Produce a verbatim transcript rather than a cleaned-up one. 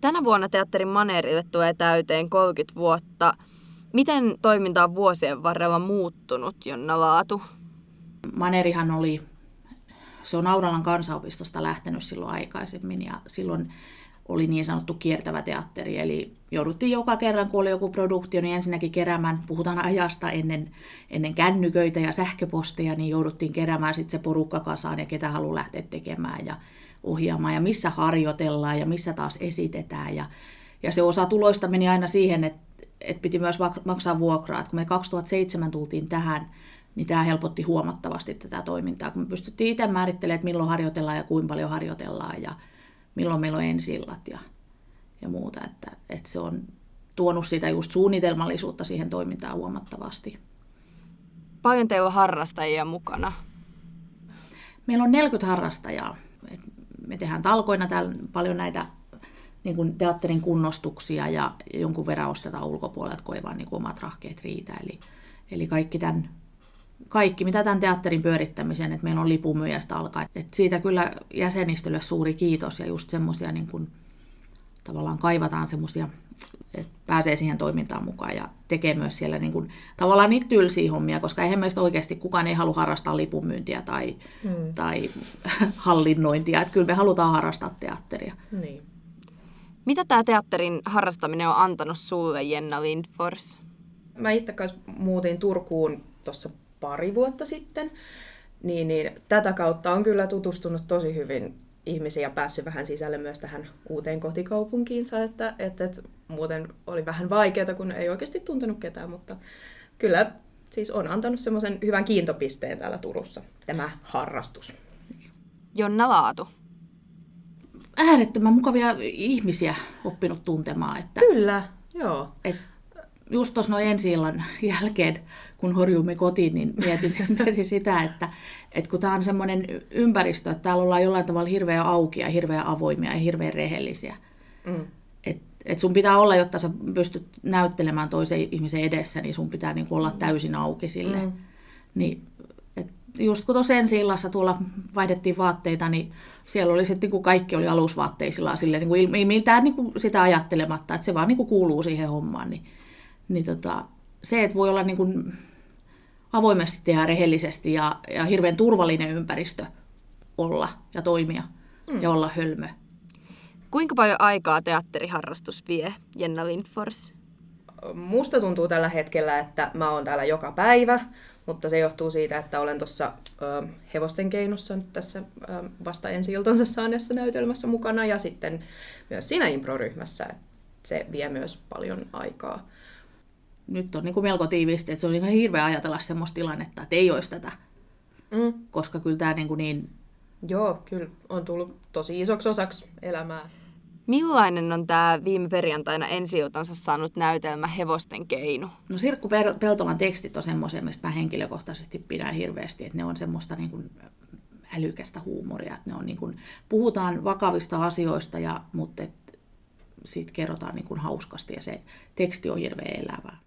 Tänä vuonna teatterin Maneerille tulee täyteen kolmekymmentä vuotta. Miten toiminta on vuosien varrella muuttunut, Jonna Laatu? Maneerihan oli, se on Nauralan kansanopistosta lähtenyt silloin aikaisemmin ja silloin oli niin sanottu kiertävä teatteri. Eli jouduttiin joka kerran, kun oli joku produktio, niin ensinnäkin keräämään, puhutaan ajasta ennen, ennen kännyköitä ja sähköposteja, niin jouduttiin keräämään sitten se porukka kasaan ja ketä haluaa lähteä tekemään ja ohjaamaan ja missä harjoitellaan ja missä taas esitetään. Ja, ja se osa tuloista meni aina siihen, että, että piti myös maksaa vuokraa. Että kun me kaksituhattaseitsemän tultiin tähän, niin tämä helpotti huomattavasti tätä toimintaa, kun me pystyttiin itse määrittelemään, että milloin harjoitellaan ja kuinka paljon harjoitellaan ja milloin meillä on ensi-illat ja, ja muuta. Että, että se on tuonut sitä just suunnitelmallisuutta siihen toimintaan huomattavasti. Paljon teillä on harrastajia mukana? Meillä on neljäkymmentä harrastajaa. Me tehdään talkoina täällä paljon näitä niin kuin teatterin kunnostuksia ja jonkun verran ostetaan ulkopuolelta, kun ei vaan niin kuin omat rahkeet riitä. Eli, eli kaikki, tämän, kaikki, mitä tämän teatterin pyörittämisen, että meillä on lipunmyyjästä alkaen. Että siitä kyllä jäsenistölle suuri kiitos ja just semmoisia, niin kuin, tavallaan kaivataan semmoisia, että pääsee siihen toimintaan mukaan ja tekee myös siellä niin kuin, tavallaan niitä tylsiä hommia, koska eihän meistä oikeasti kukaan ei halua harrastaa lipunmyyntiä tai, hmm. tai hallinnointia. Että kyllä me halutaan harrastaa teatteria. Niin. Mitä tämä teatterin harrastaminen on antanut sulle, Jenna Lindfors? Mä itse kanssa muutin Turkuun tuossa pari vuotta sitten, niin, niin tätä kautta on kyllä tutustunut tosi hyvin ihmisiä ja päässyt vähän sisälle myös tähän uuteen kotikaupunkiinsa, että, että, että muuten oli vähän vaikeaa, kun ei oikeasti tuntenut ketään, mutta kyllä siis on antanut semmoisen hyvän kiintopisteen täällä Turussa, tämä harrastus. Jonna Laatu. Äärettömän mukavia ihmisiä oppinut tuntemaan. Että, kyllä, joo. Et just tuossa noin ensi-illan jälkeen, kun horjuimme kotiin, niin mietin, mietin sitä, että, että kun tämä on semmoinen ympäristö, että täällä ollaan jollain tavalla hirveän auki ja hirveän avoimia ja hirveän rehellisiä. Mm. Että et sun pitää olla, jotta sä pystyt näyttelemään toisen ihmisen edessä, niin sun pitää niin kuin olla täysin auki sille. Mm. Niin, just kun tuossa ensi-illassa tuolla vaihdettiin vaatteita, niin siellä oli sitten, niin kaikki oli alusvaatteisilla silleen, niin kuin miltään niin kuin sitä ajattelematta, että se vaan niin kuin kuuluu siihen hommaan. Niin, niin tota, se, että voi olla niin kuin avoimesti ja rehellisesti ja, ja hirveän turvallinen ympäristö olla ja toimia mm. ja olla hölmö. Kuinka paljon aikaa teatteriharrastus vie, Jenna Lindfors? Musta tuntuu tällä hetkellä, että mä oon täällä joka päivä, mutta se johtuu siitä, että olen tuossa Hevosten keinussa nyt tässä ö, vasta ensi-iltansa saaneessa näytelmässä mukana ja sitten myös siinä improryhmässä. Se vie myös paljon aikaa. Nyt on niin kuin melko tiiviisti, että se on ihan hirveä ajatella semmoista tilannetta, että ei olisi tätä, mm. koska kyllä tämä niin, kuin niin... Joo, kyllä on tullut tosi isoksi osaksi elämää. Millainen on tämä viime perjantaina ensi-iltansa saanut näytelmä Hevosten keinu? No Sirkku Peltolan tekstit on semmoisia, mistä mä henkilökohtaisesti pidän hirveästi, että ne on semmoista niin kuin älykästä huumoria. Että ne on niin kuin, puhutaan vakavista asioista, ja, mutta siitä kerrotaan niin kuin hauskasti ja se teksti on hirveän elävää.